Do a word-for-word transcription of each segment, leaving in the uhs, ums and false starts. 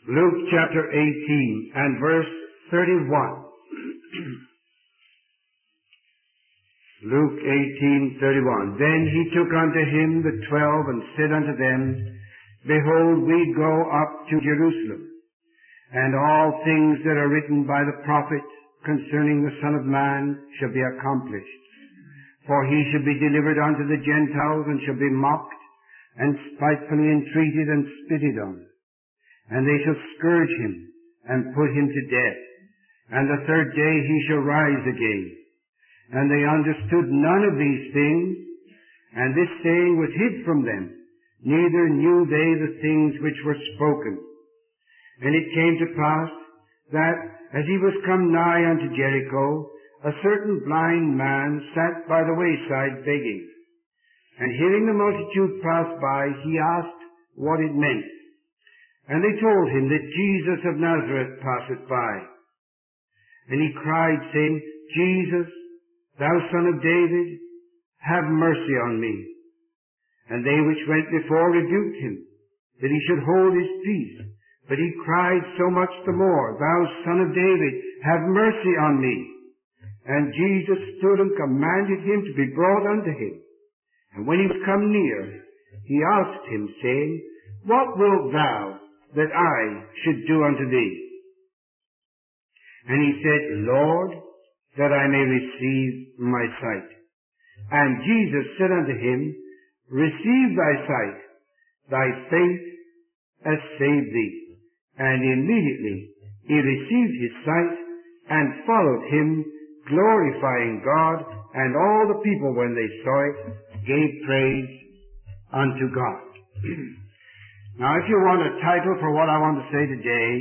Luke chapter eighteen and verse thirty-one. Luke eighteen, thirty-one. Then he took unto him the twelve, and said unto them, Behold, we go up to Jerusalem, and all things that are written by the prophets concerning the Son of Man shall be accomplished. For he shall be delivered unto the Gentiles, and shall be mocked, and spitefully entreated, and spitted on. And they shall scourge him, and put him to death. And the third day he shall rise again. And they understood none of these things, and this saying was hid from them, neither knew they the things which were spoken. And it came to pass that, as he was come nigh unto Jericho, a certain blind man sat by the wayside begging. And hearing the multitude pass by, he asked what it meant. And they told him that Jesus of Nazareth passeth by. And he cried, saying, Jesus, thou Son of David, have mercy on me. And they which went before rebuked him, that he should hold his peace. But he cried so much the more, Thou Son of David, have mercy on me. And Jesus stood and commanded him to be brought unto him. And when he was come near, he asked him, saying, What wilt thou that I should do unto thee? And he said, Lord, that I may receive my sight. And Jesus said unto him, Receive thy sight, thy faith hath saved thee. And immediately he received his sight, and followed him, glorifying God, and all the people, when they saw it, gave praise unto God. Now, if you want a title for what I want to say today,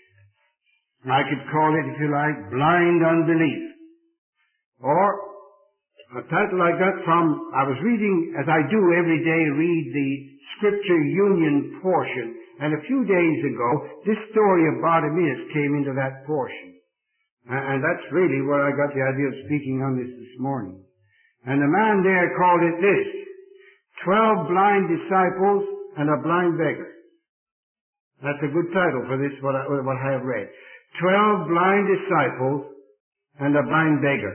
I could call it, if you like, Blind Unbelief. Or a title I got from, I was reading, as I do every day, read the Scripture Union portion. And a few days ago, this story of Bartimaeus came into that portion. And that's really where I got the idea of speaking on this this morning. And the man there called it this: Twelve Blind Disciples and a Blind Beggar. That's a good title for this, what I, what I have read. Twelve Blind Disciples and a Blind Beggar.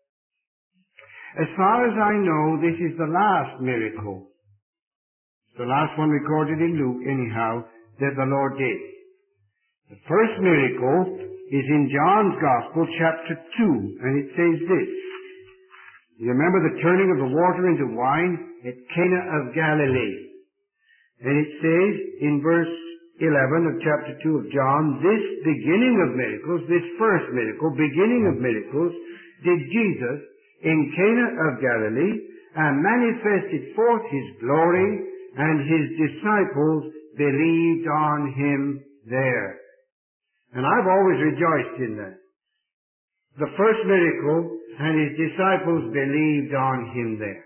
As far as I know, this is the last miracle. It's the last one recorded in Luke, anyhow, that the Lord did. The first miracle is in John's Gospel, chapter two, and it says this. You remember the turning of the water into wine at Cana of Galilee. And it says in verse eleven of chapter two of John, This beginning of miracles, this first miracle, beginning of miracles, did Jesus in Cana of Galilee, and manifested forth his glory, and his disciples believed on him there. And I've always rejoiced in that. The first miracle, and his disciples believed on him there.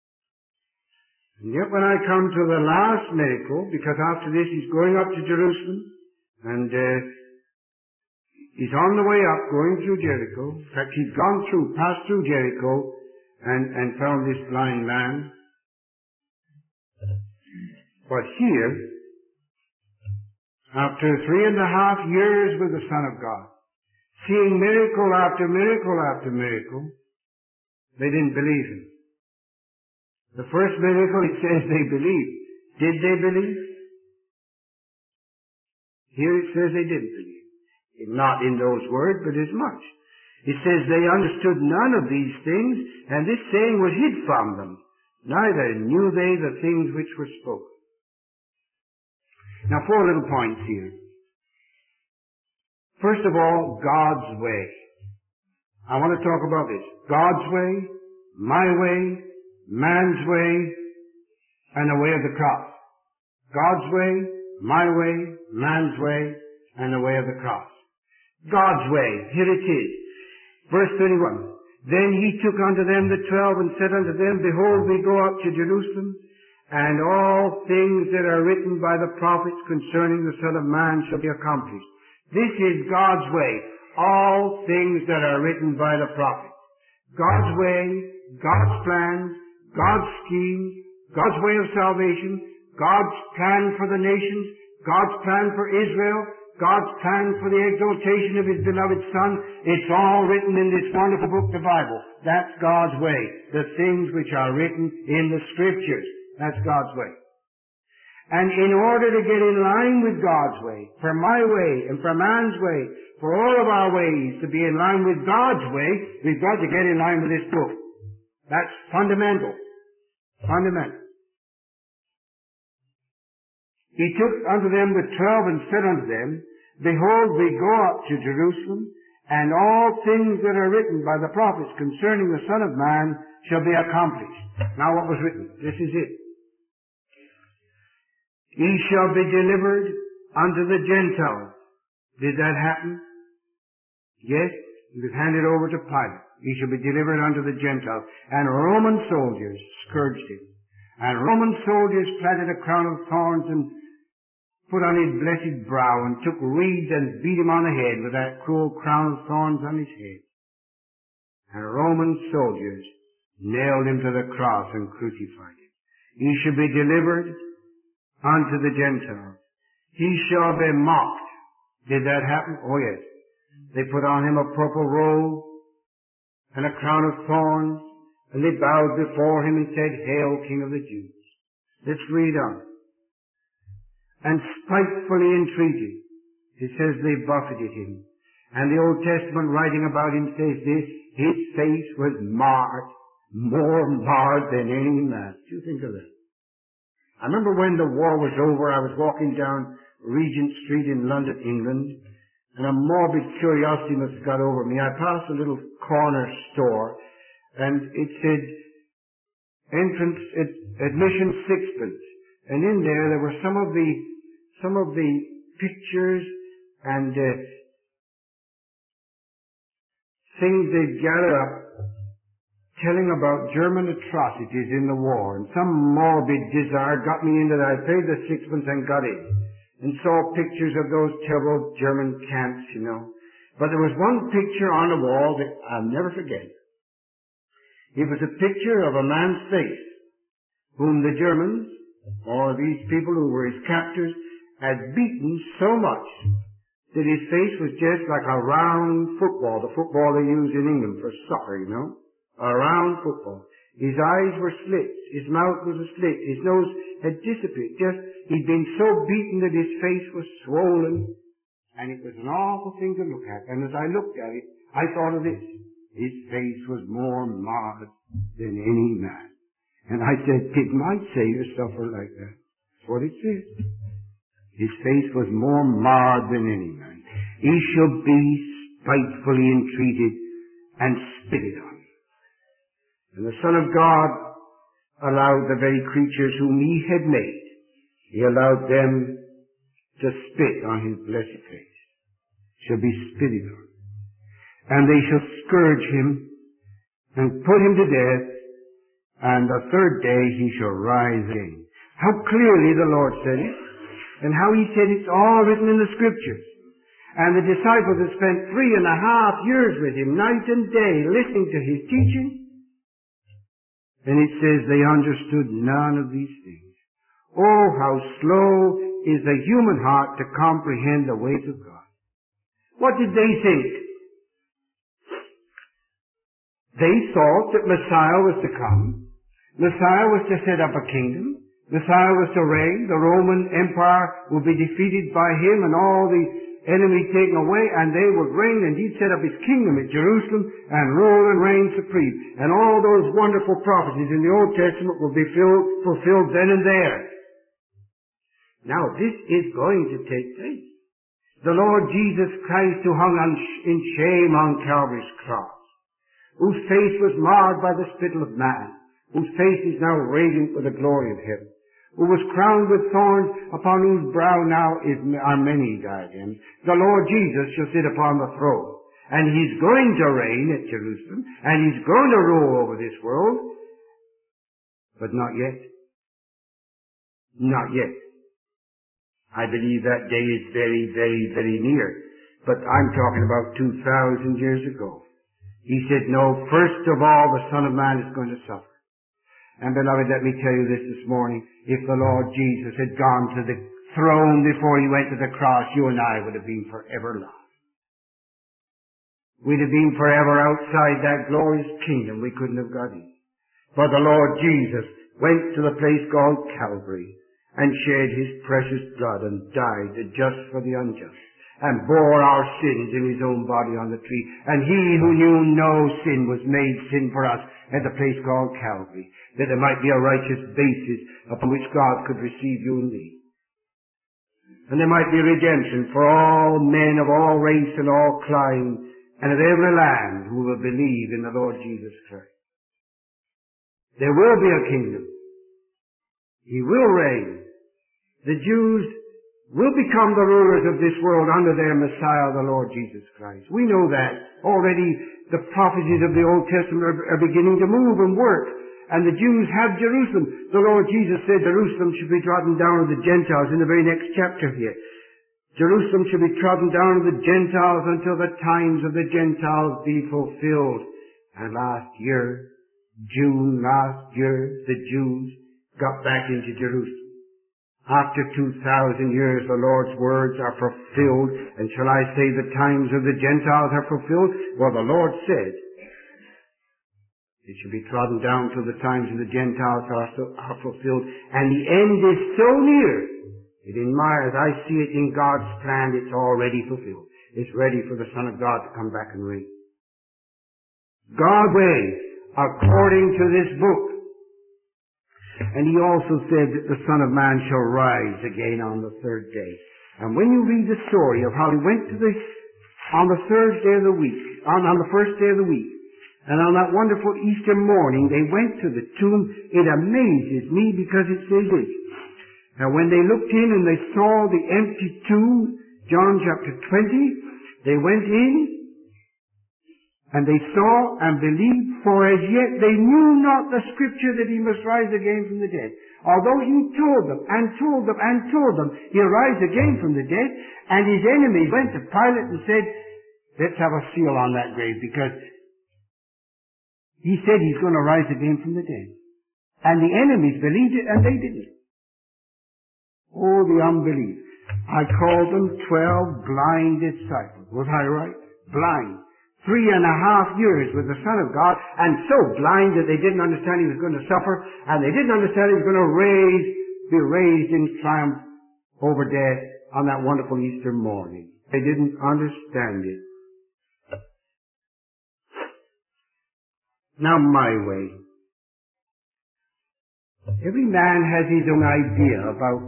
And yet when I come to the last miracle, because after this he's going up to Jerusalem, and uh, he's on the way up, going through Jericho. In fact, he's gone through, passed through Jericho, and, and found this blind man. But here, after three and a half years with the Son of God, seeing miracle after miracle after miracle, they didn't believe him. The first miracle, it says they believed. Did they believe? Here it says they didn't believe. Not in those words, but as much. It says they understood none of these things, and this saying was hid from them. Neither knew they the things which were spoken. Now, four little points here. First of all, God's way. I want to talk about this. God's way, my way, man's way, and the way of the cross. God's way, my way, man's way, and the way of the cross. God's way. Here it is. Verse thirty-one. Then he took unto them the twelve, and said unto them, Behold, we go up to Jerusalem, and all things that are written by the prophets concerning the Son of Man shall be accomplished. This is God's way. All things that are written by the prophets. God's way, God's plans, God's scheme, God's way of salvation, God's plan for the nations, God's plan for Israel, God's plan for the exaltation of His beloved Son, it's all written in this wonderful book, the Bible. That's God's way. The things which are written in the Scriptures. That's God's way. And in order to get in line with God's way, for my way and for man's way, for all of our ways to be in line with God's way, we've got to get in line with this book. That's fundamental. Fundamental. He took unto them the twelve and said unto them, Behold, we go up to Jerusalem, and all things that are written by the prophets concerning the Son of Man shall be accomplished. Now what was written? This is it. He shall be delivered unto the Gentiles. Did that happen? Yes. He was handed over to Pilate. He shall be delivered unto the Gentiles. And Roman soldiers scourged him. And Roman soldiers planted a crown of thorns and put on his blessed brow and took reeds and beat him on the head with that cruel crown of thorns on his head. And Roman soldiers nailed him to the cross and crucified him. He shall be delivered unto the Gentiles. He shall be mocked. Did that happen? Oh yes. They put on him a purple robe and a crown of thorns, and they bowed before him and said, Hail, King of the Jews. Let's read on. And spitefully entreated, it says they buffeted him. And the Old Testament writing about him says this, his face was marred, more marred than any man. What do you think of that? I remember when the war was over, I was walking down Regent Street in London, England, and a morbid curiosity must have got over me. I passed a little corner store, and it said, entrance, ad- admission sixpence. And in there, there were some of the, some of the pictures and uh, things they'd gathered up telling about German atrocities in the war. And some morbid desire got me into that. I paid the sixpence and got in. And saw pictures of those terrible German camps, you know. But there was one picture on the wall that I'll never forget. It was a picture of a man's face, whom the Germans, or these people who were his captors, had beaten so much that his face was just like a round football, the football they use in England for soccer, you know. A round football. His eyes were slits. His mouth was a slit. His nose had disappeared. Just, he'd been so beaten that his face was swollen. And it was an awful thing to look at. And as I looked at it, I thought of this. His face was more marred than any man. And I said, did my Savior suffer like that? That's what it says. His face was more marred than any man. He shall be spitefully entreated and spitted on. And the Son of God allowed the very creatures whom He had made, He allowed them to spit on His blessed face. Shall be spitted on. And they shall scourge Him and put Him to death, and the third day He shall rise again. How clearly the Lord said it, and how He said it's all written in the Scriptures. And the disciples had spent three and a half years with Him, night and day, listening to His teaching. And it says they understood none of these things. Oh, how slow is the human heart to comprehend the ways of God. What did they think? They thought that Messiah was to come. Messiah was to set up a kingdom. Messiah was to reign. The Roman Empire would be defeated by Him and all the enemy taken away, and they would reign, and He'd set up His kingdom at Jerusalem and rule and reign supreme. And all those wonderful prophecies in the Old Testament will be filled, fulfilled then and there. Now, this is going to take place. The Lord Jesus Christ, who hung on sh- in shame on Calvary's cross, whose face was marred by the spittle of man, whose face is now radiant with the glory of heaven, who was crowned with thorns, upon whose brow now is, are many diadems. The Lord Jesus shall sit upon the throne. And He's going to reign at Jerusalem. And He's going to rule over this world. But not yet. Not yet. I believe that day is very, very, very near. But I'm talking about two thousand years ago. He said, no, first of all, the Son of Man is going to suffer. And beloved, let me tell you this this morning. If the Lord Jesus had gone to the throne before he went to the cross, you and I would have been forever lost. We'd have been forever outside that glorious kingdom. We couldn't have got in. But the Lord Jesus went to the place called Calvary and shed his precious blood and died the just for the unjust and bore our sins in his own body on the tree. And he who knew no sin was made sin for us at the place called Calvary, that there might be a righteous basis upon which God could receive you and me. And there might be redemption for all men of all race and all clime and of every land who will believe in the Lord Jesus Christ. There will be a kingdom. He will reign. The Jews will become the rulers of this world under their Messiah, the Lord Jesus Christ. We know that. Already the prophecies of the Old Testament are, are beginning to move and work. And the Jews have Jerusalem. The Lord Jesus said Jerusalem should be trodden down of the Gentiles in the very next chapter here. Jerusalem should be trodden down of the Gentiles until the times of the Gentiles be fulfilled. And last year, June last year, the Jews got back into Jerusalem. After two thousand years, the Lord's words are fulfilled. And shall I say the times of the Gentiles are fulfilled? Well, the Lord said, it should be trodden down till the times of the Gentiles are, so, are fulfilled. And the end is so near that in my, as I see it in God's plan, it's already fulfilled. It's ready for the Son of God to come back and reign. God's way, according to this book. And he also said that the Son of Man shall rise again on the third day. And when you read the story of how he went to the, on the third day of the week, on, on the first day of the week, and on that wonderful Easter morning, they went to the tomb. It amazes me because it says this. Now when they looked in and they saw the empty tomb, John chapter twenty, they went in and they saw and believed, for as yet they knew not the scripture that he must rise again from the dead. Although he told them and told them and told them he'll rise again from the dead, and his enemies went to Pilate and said, let's have a seal on that grave, because he said he's going to rise again from the dead. And the enemies believed it and they didn't. Oh, the unbelief. I called them twelve blind disciples. Was I right? Blind. Three and a half years with the Son of God, and so blind that they didn't understand he was going to suffer, and they didn't understand he was going to raise, be raised in triumph over death on that wonderful Easter morning. They didn't understand it. Now my way. Every man has his own idea about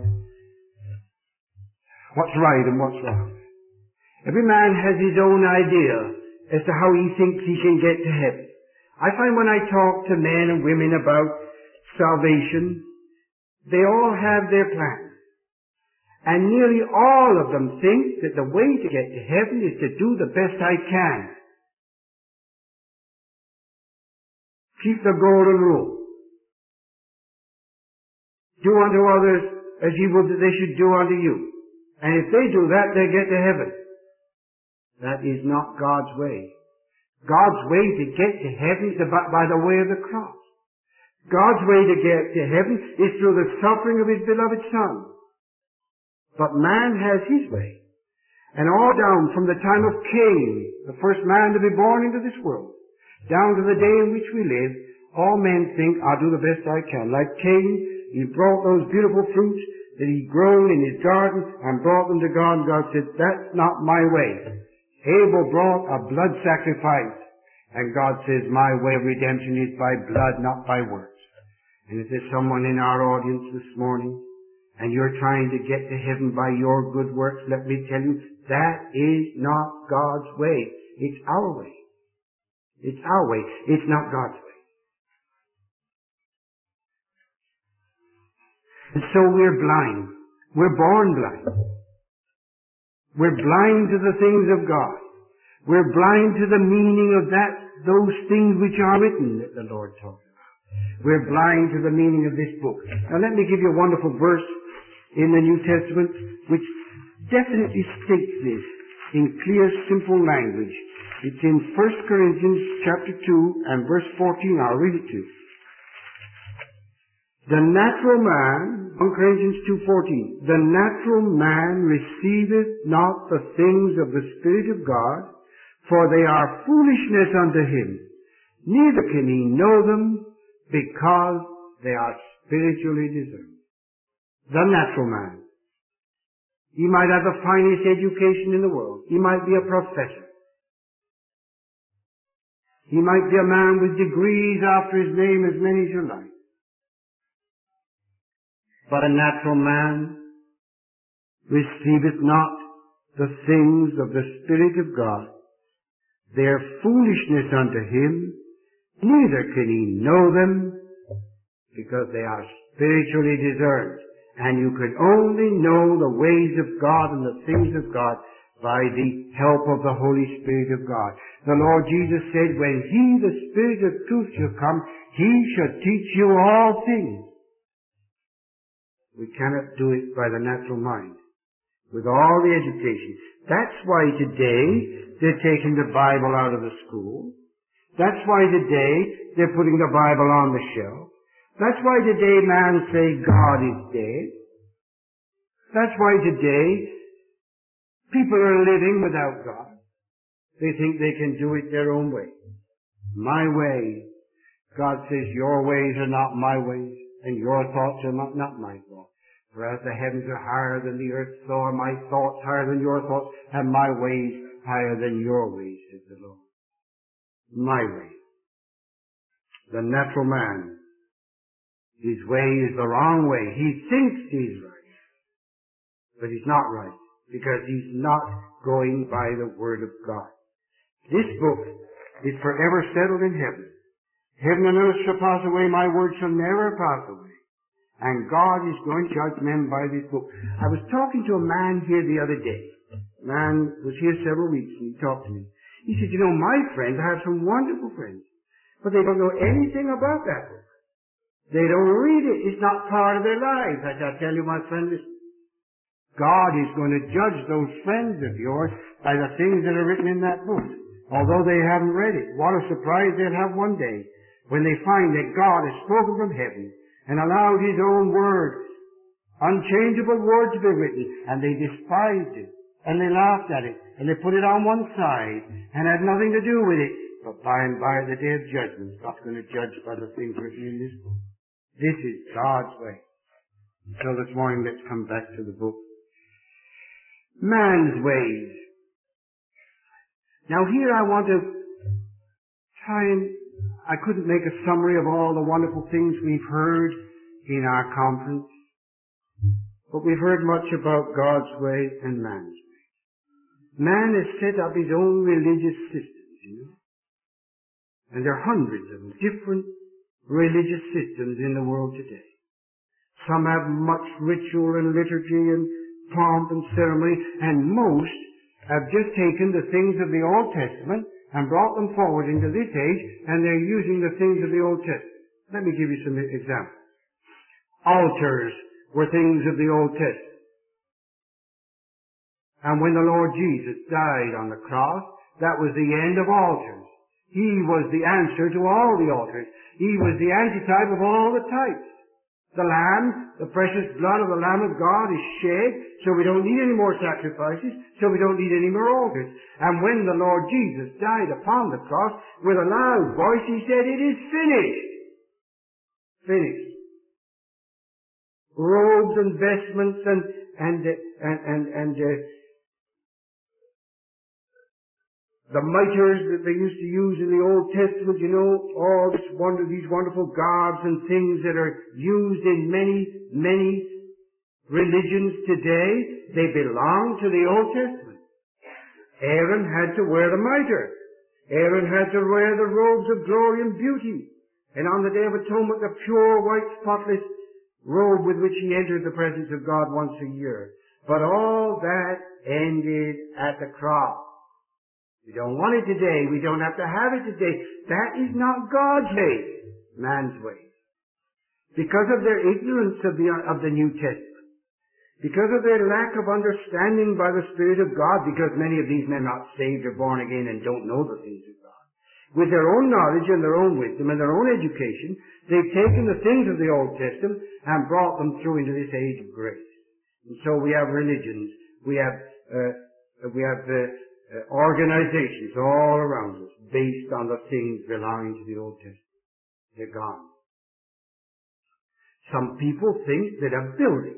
what's right and what's wrong. Every man has his own idea as to how he thinks he can get to heaven. I find when I talk to men and women about salvation, they all have their plans. And nearly all of them think that the way to get to heaven is to do the best I can. Keep the golden rule. Do unto others as you would that they should do unto you. And if they do that, they get to heaven. That is not God's way. God's way to get to heaven is by the way of the cross. God's way to get to heaven is through the suffering of his beloved Son. But man has his way. And all down from the time of Cain, the first man to be born into this world, down to the day in which we live, all men think, I'll do the best I can. Like Cain, he brought those beautiful fruits that he'd grown in his garden and brought them to God, and God said, that's not my way. Abel brought a blood sacrifice, and God says, my way of redemption is by blood, not by works. And if there's someone in our audience this morning, and you're trying to get to heaven by your good works, let me tell you, that is not God's way. It's our way. It's our way. It's not God's way. And so we're blind. We're born blind. We're blind to the things of God. We're blind to the meaning of that, those things which are written that the Lord talks about. We're blind to the meaning of this book. Now let me give you a wonderful verse in the New Testament which definitely states this in clear, simple language. It's in First Corinthians chapter two and verse fourteen. I'll read it to you. The natural man, First Corinthians two fourteen, the natural man receiveth not the things of the Spirit of God, for they are foolishness unto him. Neither can he know them, because they are spiritually discerned. The natural man. He might have the finest education in the world. He might be a professor. He might be a man with degrees after his name, as many as you like. But a natural man receiveth not the things of the Spirit of God. They are foolishness unto him, neither can he know them, because they are spiritually discerned. And you can only know the ways of God and the things of God by the help of the Holy Spirit of God. The Lord Jesus said, when He, the Spirit of truth, shall come, He shall teach you all things. We cannot do it by the natural mind, with all the education. That's why today they're taking the Bible out of the school. That's why today they're putting the Bible on the shelf. That's why today man say God is dead. That's why today people are living without God. They think they can do it their own way. My way. God says your ways are not my ways, and your thoughts are not, not my thoughts. For as the heavens are higher than the earth, so are my thoughts higher than your thoughts, and my ways higher than your ways, says the Lord. My way. The natural man, his way is the wrong way. He thinks he's right, but he's not right, because he's not going by the Word of God. This book is forever settled in heaven. Heaven and earth shall pass away, my word shall never pass away. And God is going to judge men by this book. I was talking to a man here the other day. A man was here several weeks, and he talked to me. He said, you know, my friends, I have some wonderful friends, but they don't know anything about that book. They don't read it. It's not part of their lives. I said, I tell you, my friend, listen. God is going to judge those friends of yours by the things that are written in that book, although they haven't read it. What a surprise they'll have one day when they find that God has spoken from heaven and allowed His own word, unchangeable word, to be written, and they despised it, and they laughed at it, and they put it on one side, and had nothing to do with it. But by and by, the day of judgment, God's going to judge by the things written in this book. This is God's way. So this morning, let's come back to the book. Man's ways. Now here I want to try and, I couldn't make a summary of all the wonderful things we've heard in our conference, but we've heard much about God's way and man's way. Man has set up his own religious systems, you know. And there are hundreds of them, different religious systems in the world today. Some have much ritual and liturgy and pomp and ceremony, and most have just taken the things of the Old Testament and brought them forward into this age, and they're using the things of the Old Testament. Let me give you some examples. Altars were things of the Old Testament. And when the Lord Jesus died on the cross, that was the end of altars. He was the answer to all the altars. He was the antitype of all the types. The Lamb, the precious blood of the Lamb of God is shed, so we don't need any more sacrifices, so we don't need any more altars. And when the Lord Jesus died upon the cross, with a loud voice, He said, it is finished. Finished. Robes and vestments and, and, and, and, and, uh, the mitres that they used to use in the Old Testament, you know, all this wonder, these wonderful garbs and things that are used in many, many religions today, they belong to the Old Testament. Aaron had to wear the mitre. Aaron had to wear the robes of glory and beauty. And on the Day of Atonement, the pure, white, spotless robe with which he entered the presence of God once a year. But all that ended at the cross. We don't want it today. We don't have to have it today. That is not God's way, man's way. Because of their ignorance of the, of the New Testament, because of their lack of understanding by the Spirit of God, because many of these men are not saved or born again and don't know the things of God, With their own knowledge and their own wisdom and their own education, they've taken the things of the Old Testament and brought them through into this age of grace. And so we have religions, we have uh, we have uh, uh, organizations all around us based on the things belonging to the Old Testament. They're gone. Some people think that a building,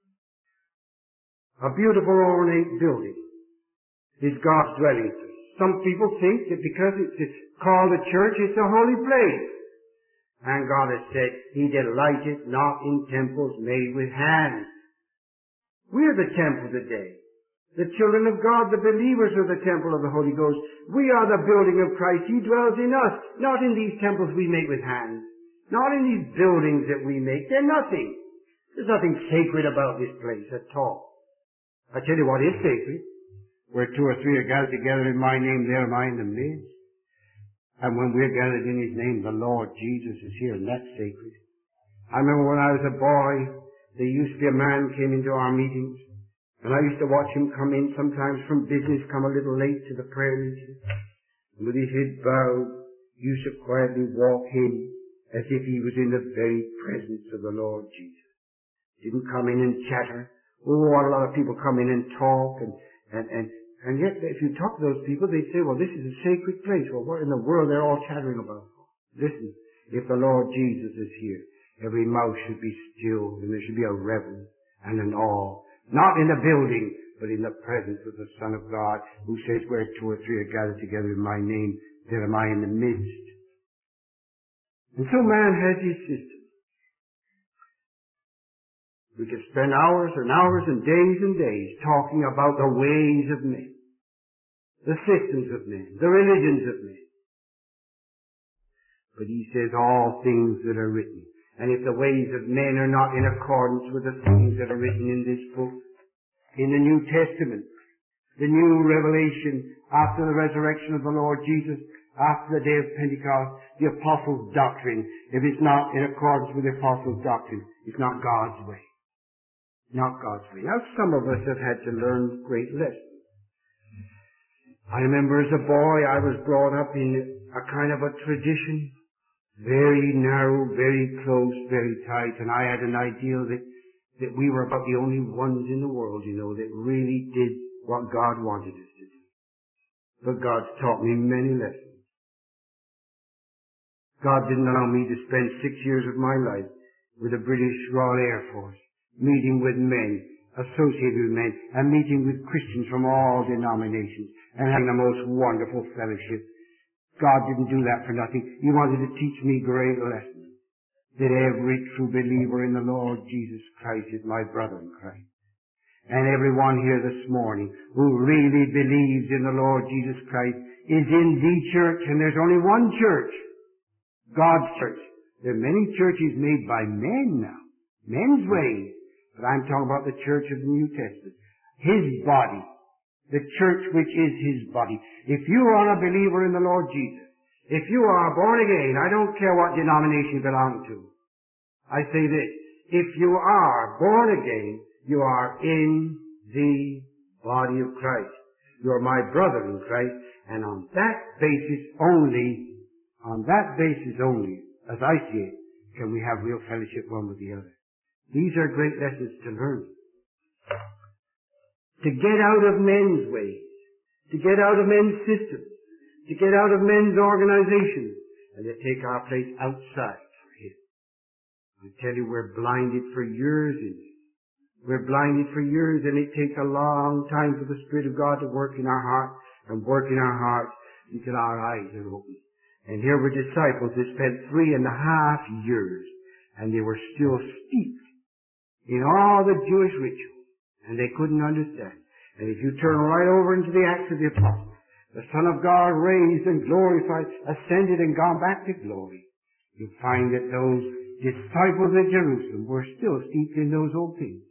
a beautiful ornate building, is God's dwelling place. Some people think that because it's called a church, it's a holy place. And God has said, He delighteth not in temples made with hands. We're the temple today. The children of God, the believers, are the temple of the Holy Ghost. We are the building of Christ. He dwells in us, not in these temples we make with hands, not in these buildings that we make. They're nothing. There's nothing sacred about this place at all. I tell you what is sacred. Where two or three are gathered together in my name, there am I in the midst. And when we're gathered in His name, the Lord Jesus is here, and that's sacred. I remember when I was a boy, there used to be a man came into our meetings, and I used to watch him come in sometimes from business, come a little late to the prayer meeting. And with his head bowed, he used to quietly walk in as if he was in the very presence of the Lord Jesus. Didn't come in and chatter. Oh, a lot of people come in and talk, and, and, and, and yet if you talk to those people, they say, well, this is a sacred place. Well, what in the world they're all chattering about? Listen, if the Lord Jesus is here, every mouth should be stilled, and there should be a reverence and an awe. Not in the building, but in the presence of the Son of God, who says, where two or three are gathered together in my name, there am I in the midst. And so man has his system. We could spend hours and hours and days and days talking about the ways of men, the systems of men, the religions of men. But he says all things that are written. And if the ways of men are not in accordance with the things that are written in this book, in the New Testament, the new revelation after the resurrection of the Lord Jesus, after the day of Pentecost, the Apostles' doctrine, if it's not in accordance with the Apostles' doctrine, it's not God's way. Not God's way. Now, some of us have had to learn great lessons. I remember as a boy, I was brought up in a kind of a tradition, very narrow, very close, very tight, and I had an ideal that, that we were about the only ones in the world, you know, that really did what God wanted us to do. But God's taught me many lessons. God didn't allow me to spend six years of my life with the British Royal Air Force, meeting with men, associated with men, and meeting with Christians from all denominations, and having the most wonderful fellowship. God didn't do that for nothing. He wanted to teach me great lessons. That every true believer in the Lord Jesus Christ is my brother in Christ. And everyone here this morning who really believes in the Lord Jesus Christ is in the church, and there's only one church, God's church. There are many churches made by men now, men's ways, but I'm talking about the church of the New Testament. His body. The church which is His body. If you are a believer in the Lord Jesus, if you are born again, I don't care what denomination you belong to. I say this, if you are born again, you are in the body of Christ. You are my brother in Christ, and on that basis only, on that basis only, as I see it, can we have real fellowship one with the other. These are great lessons to learn. To get out of men's ways, to get out of men's systems, to get out of men's organizations, and to take our place outside for Him. I tell you, we're blinded for years in this. We're blinded for years, and it takes a long time for the Spirit of God to work in our hearts and work in our hearts until our eyes are opened. And here were disciples that spent three and a half years, and they were still steeped in all the Jewish rituals, and they couldn't understand. And if you turn right over into the Acts of the Apostles, the Son of God raised and glorified, ascended and gone back to glory, you find that those disciples at Jerusalem were still steeped in those old things.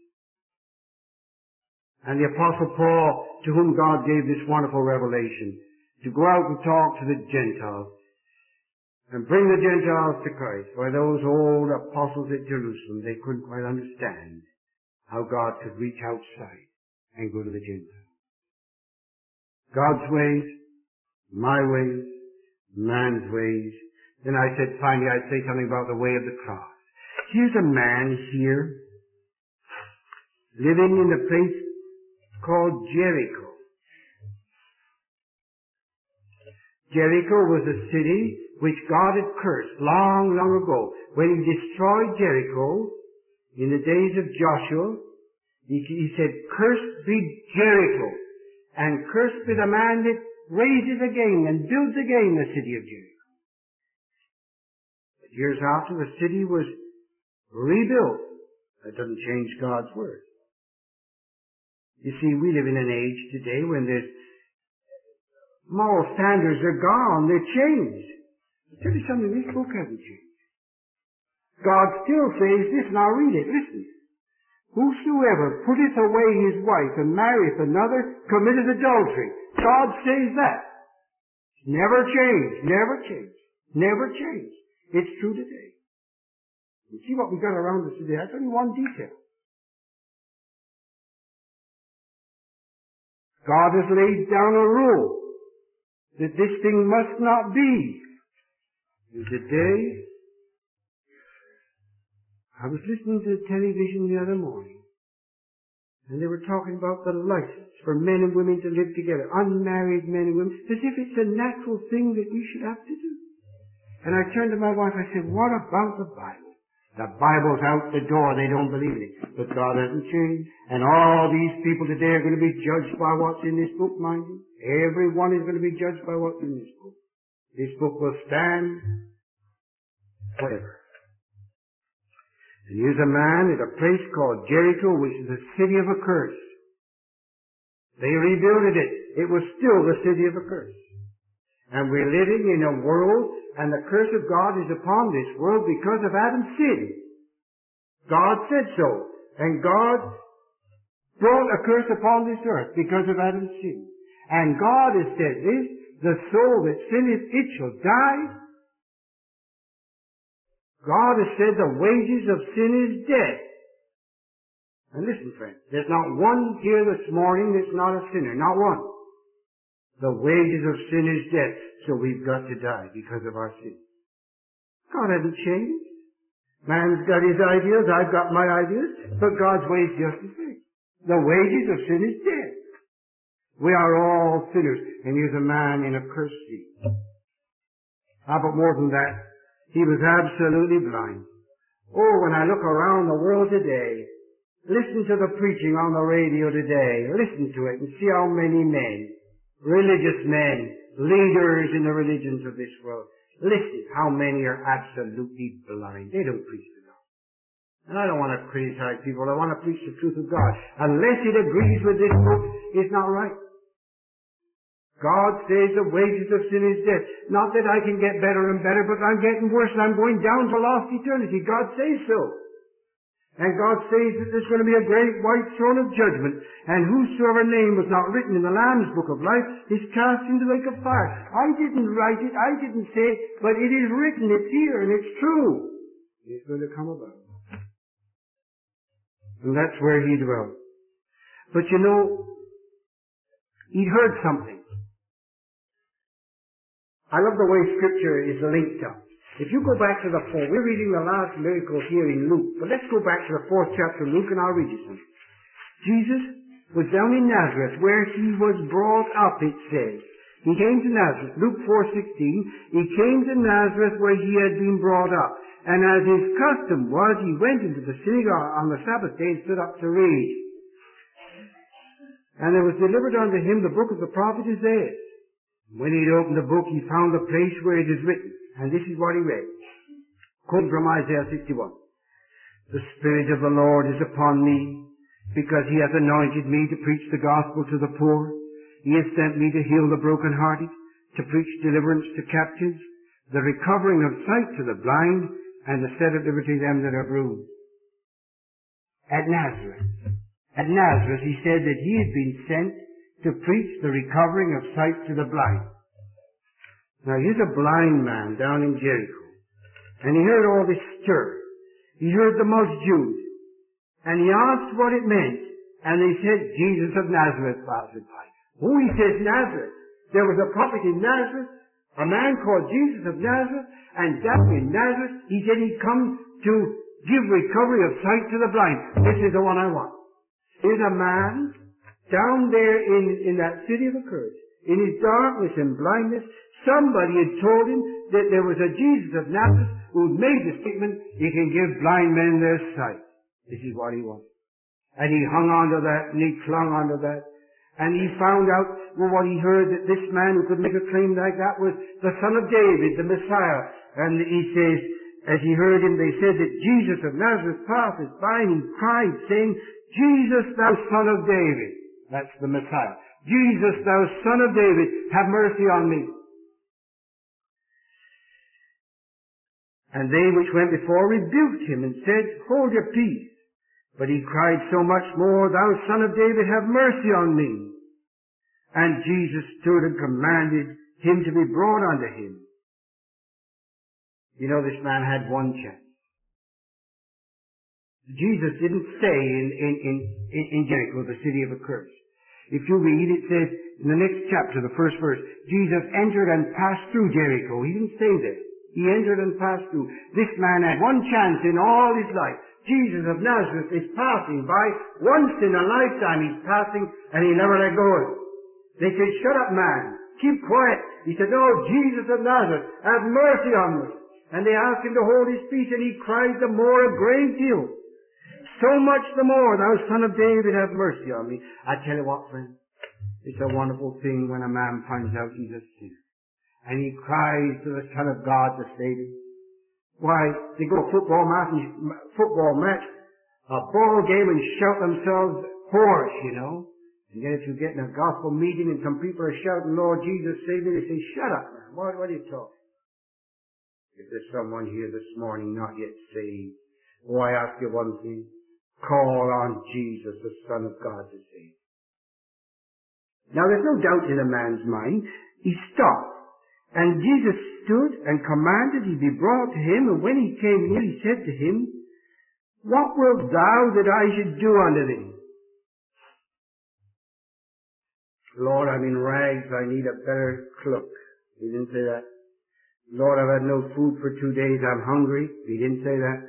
And the Apostle Paul, to whom God gave this wonderful revelation, to go out and talk to the Gentiles, and bring the Gentiles to Christ. For those old apostles at Jerusalem, they couldn't quite understand how God could reach outside and go to the Gentiles. God's ways, my ways, man's ways. Then I said, finally, I'd say something about the way of the cross. Here's a man here, living in a place called Jericho. Jericho was a city which God had cursed long, long ago. When he destroyed Jericho, in the days of Joshua, he, he said, "Cursed be Jericho, and cursed be the man that raises again and builds again the city of Jericho." But years after, the city was rebuilt. That doesn't change God's word. You see, we live in an age today when there's moral standards are gone, they're changed. I'll tell you something, this book hasn't changed. God still says this, and I'll read it, listen. "Whosoever putteth away his wife and marrieth another committeth adultery." God says that. Never changed, never changed, never changed. It's true today. You see what we got around us today? That's only one detail. God has laid down a rule that this thing must not be. And today, I was listening to television the other morning, and they were talking about the license for men and women to live together, unmarried men and women, as if it's a natural thing that we should have to do. And I turned to my wife, I said, "What about the Bible?" The Bible's out the door, they don't believe in it. But God hasn't changed. And all these people today are going to be judged by what's in this book, mind you. Everyone is going to be judged by what's in this book. This book will stand forever. And here's a man at a place called Jericho, which is a city of a curse. They rebuilt it. It was still the city of a curse. And we're living in a world, and the curse of God is upon this world because of Adam's sin. God said so. And God brought a curse upon this earth because of Adam's sin. And God has said this, "The soul that sinneth, it shall die." God has said the wages of sin is death. And listen, friends, there's not one here this morning that's not a sinner. Not one. The wages of sin is death, so we've got to die because of our sin. God hasn't changed. Man's got his ideas, I've got my ideas, but God's way is just the same. The wages of sin is death. We are all sinners, and here's a man in a cursed city. Ah, but more than that, he was absolutely blind. Oh, when I look around the world today, listen to the preaching on the radio today, listen to it and see how many men, religious men, leaders in the religions of this world, listen how many are absolutely blind. They don't preach the gospel. And I don't want to criticize people. I want to preach the truth of God. Unless it agrees with this book, it's not right. God says the wages of sin is death. Not that I can get better and better, but I'm getting worse and I'm going down to lost eternity. God says so. And God says that there's going to be a great white throne of judgment, and whosoever name was not written in the Lamb's book of life is cast into the lake of fire. I didn't write it, I didn't say it, but it is written, it's here, and it's true. It's going to come about. And that's where he dwelt. But you know, he'd heard something. I love the way Scripture is linked up. If you go back to the fourth, we're reading the last miracle here in Luke, but let's go back to the fourth chapter of Luke and I'll read you some. Jesus was down in Nazareth where he was brought up, it says. He came to Nazareth, Luke four sixteen, he came to Nazareth where he had been brought up. And as his custom was, he went into the synagogue on the Sabbath day and stood up to read. And there was delivered unto him the book of the prophet Isaiah. When he had opened the book, he found the place where it is written. And this is what he read. Quoting from Isaiah sixty-one. "The Spirit of the Lord is upon me, because he hath anointed me to preach the gospel to the poor. He has sent me to heal the brokenhearted, to preach deliverance to captives, the recovering of sight to the blind, and to set at liberty them that are bruised." At Nazareth. At Nazareth, he said that he had been sent to preach the recovering of sight to the blind. Now, here's a blind man down in Jericho, and he heard all this stir. He heard the multitude, and he asked what it meant, and they said, "Jesus of Nazareth passed by." Oh, he says Nazareth. There was a prophet in Nazareth, A man called Jesus of Nazareth, and down in Nazareth, he said he'd come to give recovery of sight to the blind. This is the one I want. There's a man down there in, in that city of accursed, in his darkness and blindness. Somebody had told him that there was a Jesus of Nazareth who made the statement, he can give blind men their sight. This is what he wanted. And he hung on to that, and he clung on to that. And he found out, well, what he heard, that this man who could make a claim like that was the Son of David, the Messiah. And he says, as he heard him, they said that Jesus of Nazareth passed by, and he cried, saying, Jesus, thou Son of David. That's the Messiah. Jesus, thou Son of David, have mercy on me. And they which went before rebuked him and said, hold your peace. But he cried so much more, thou Son of David, have mercy on me. And Jesus stood and commanded him to be brought unto him. You know, this man had one chance. Jesus didn't stay in, in, in, in Jericho, the city of accursed. If you read, it says in the next chapter, the first verse, Jesus entered and passed through Jericho. He didn't stay there. He entered and passed through. This man had one chance in all his life. Jesus of Nazareth is passing by. Once in a lifetime he's passing, and he never let go of it. They said, shut up, man. Keep quiet. He said, no, Jesus of Nazareth, have mercy on me. And they asked him to hold his peace, and he cried the more a great deal. So much the more, thou Son of David, have mercy on me. I tell you what, friend, it's a wonderful thing when a man finds out he's a sinner. And he cries to the Son of God to save him. Why, they go to a football match, football match, a ball game, and shout themselves hoarse, you know. And then if you get in a gospel meeting and some people are shouting, Lord Jesus, save me, they say, shut up, man. What, what are you talking? If there's someone here this morning not yet saved, oh, I ask you one thing. Call on Jesus, the Son of God, to save. Now, there's no doubt in a man's mind. He stopped. And Jesus stood and commanded he be brought to him. And when he came near, he said to him, what wilt thou that I should do unto thee? Lord, I'm in rags. I need a better cloak. He didn't say that. Lord, I've had no food for two days. I'm hungry. He didn't say that.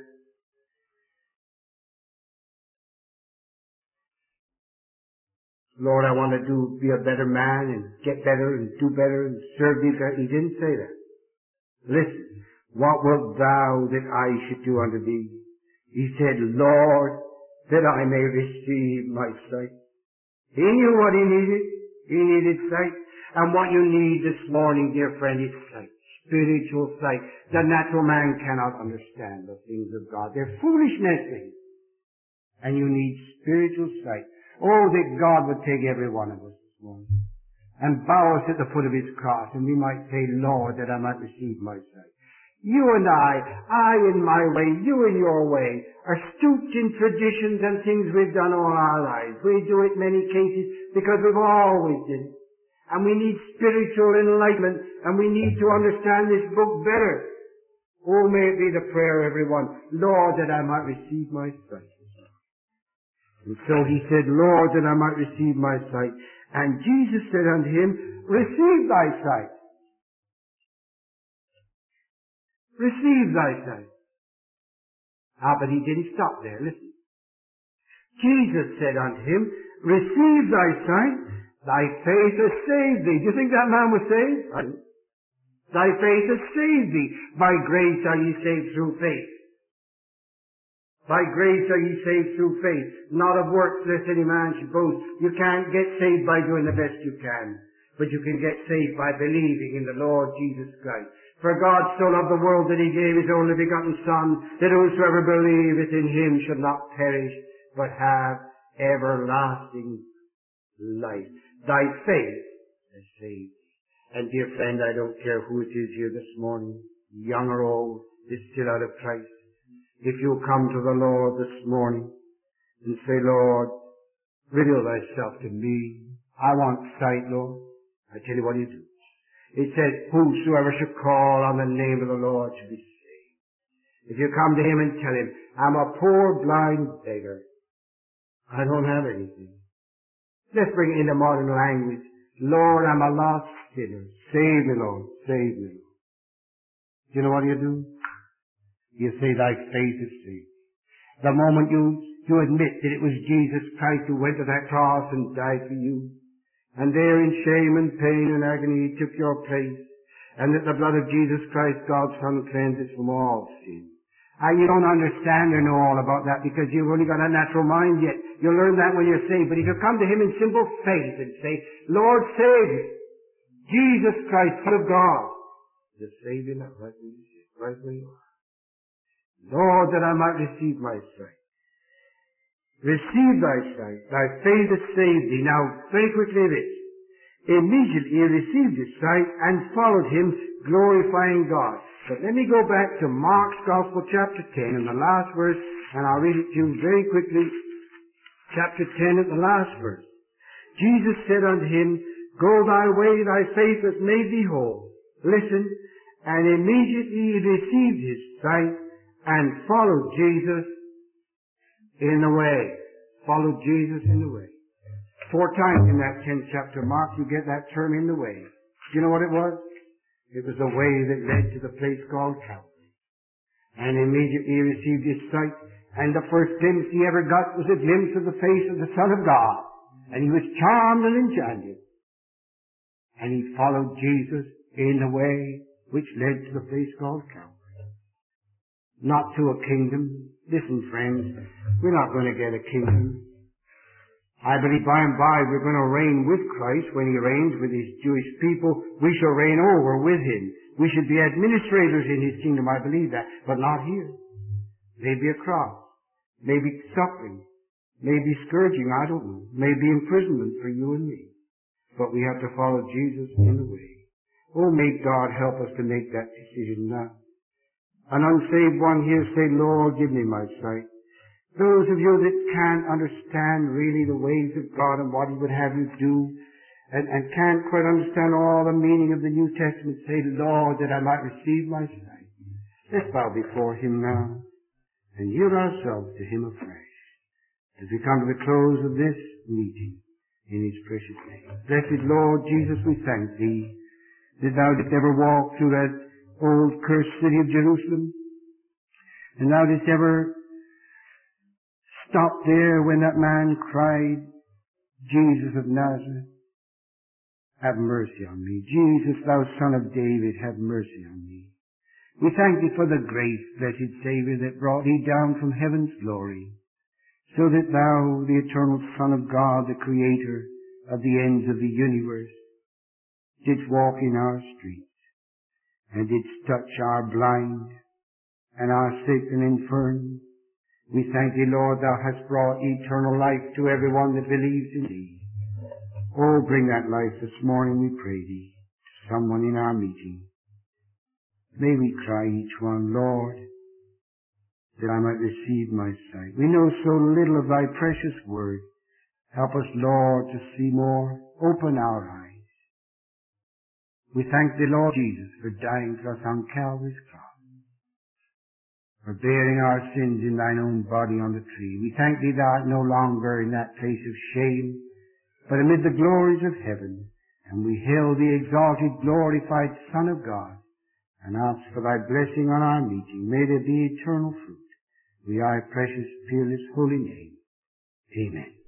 Lord, I want to do, be a better man and get better and do better and serve thee better. He didn't say that. Listen, what wilt thou that I should do unto thee? He said, Lord, that I may receive my sight. He knew what he needed. He needed sight. And what you need this morning, dear friend, is sight. Spiritual sight. The natural man cannot understand the things of God. They're foolishness things. And you need spiritual sight. Oh, that God would take every one of us this morning and bow us at the foot of his cross, and we might say, Lord, that I might receive my sight. You and I, I in my way, you in your way, are stooped in traditions and things we've done all our lives. We do it in many cases because we've always did it. And we need spiritual enlightenment, and we need to understand this book better. Oh, may it be the prayer, everyone, Lord, that I might receive my sight. And so he said, Lord, that I might receive my sight. And Jesus said unto him, receive thy sight. Receive thy sight. Ah, but he didn't stop there. Listen. Jesus said unto him, receive thy sight. Thy faith has saved thee. Do you think that man was saved? Thy faith has saved thee. By grace are ye saved through faith. By grace are ye saved through faith, not of works lest any man should boast. You can't get saved by doing the best you can, but you can get saved by believing in the Lord Jesus Christ. For God so loved the world that he gave his only begotten Son, that whosoever believeth in him should not perish, but have everlasting life. Thy faith has saved thee. And dear friend, I don't care who it is here this morning, young or old, is still out of Christ. If you'll come to the Lord this morning and say, Lord, reveal thyself to me. I want sight, Lord. I tell you what you do. It says, whosoever shall call on the name of the Lord shall be saved. If you come to him and tell him, I'm a poor blind beggar. I don't have anything. Let's bring it into modern language. Lord, I'm a lost sinner. Save me, Lord. Save me. Do you know what you do? You say, thy faith is saved. The moment you, you admit that it was Jesus Christ who went to that cross and died for you, and there in shame and pain and agony he took your place, and that the blood of Jesus Christ, God's Son, cleanses from all sin. And you don't understand or know all about that because you've only got a natural mind yet. You'll learn that when you're saved. But if you come to Him in simple faith and say, Lord, save me. Jesus Christ, Son of God. Just save you now, right where you sit, right where you are. Lord, that I might receive my sight. Receive thy sight. Thy faith has saved thee. Now, very quickly this. Immediately he received his sight and followed him, glorifying God. But let me go back to Mark's Gospel, chapter ten, in the last verse, and I'll read it to you very quickly. Chapter ten, at the last verse. Jesus said unto him, Go thy way, thy faith hath made thee whole. Listen, and immediately he received his sight and followed Jesus in the way. Followed Jesus in the way. Four times in that tenth chapter, Mark, you get that term, in the way. Do you know what it was? It was the way that led to the place called Calvary. And immediately he received his sight, and the first glimpse he ever got was a glimpse of the face of the Son of God. And he was charmed and enchanted. And he followed Jesus in the way which led to the place called Calvary. Not to a kingdom. Listen, friends, we're not going to get a kingdom. I believe by and by we're going to reign with Christ when He reigns with His Jewish people. We shall reign over with Him. We should be administrators in His kingdom, I believe that, but not here. Maybe a cross, maybe suffering, maybe scourging, I don't know, maybe imprisonment for you and me. But we have to follow Jesus in the way. Oh, may God help us to make that decision now. An unsaved one here say, Lord, give me my sight. Those of you that can't understand really the ways of God and what He would have you do, and, and can't quite understand all the meaning of the New Testament, say, Lord, that I might receive my sight. Let's bow before Him now and yield ourselves to Him afresh as we come to the close of this meeting in His precious name. Blessed Lord Jesus, we thank Thee that Thou didst ever walk through that old cursed city of Jerusalem, and Thou didst ever stop there when that man cried, Jesus of Nazareth, have mercy on me. Jesus, Thou Son of David, have mercy on me. We thank Thee for the grace, blessed Savior, that brought Thee down from heaven's glory, so that Thou, the eternal Son of God, the Creator of the ends of the universe, didst walk in our streets, and didst touch our blind and our sick and infirm. We thank Thee, Lord, Thou hast brought eternal life to everyone that believes in Thee. Oh, bring that life this morning, we pray Thee, to someone in our meeting. May we cry each one, Lord, that I might receive my sight. We know so little of Thy precious word. Help us, Lord, to see more. Open our eyes. We thank Thee, Lord Jesus, for dying for us on Calvary's cross, for bearing our sins in Thine own body on the tree. We thank Thee Thou art no longer in that place of shame, but amid the glories of heaven, and we hail the exalted, glorified Son of God, and ask for Thy blessing on our meeting. May there be eternal fruit. We are precious, fearless, holy name. Amen.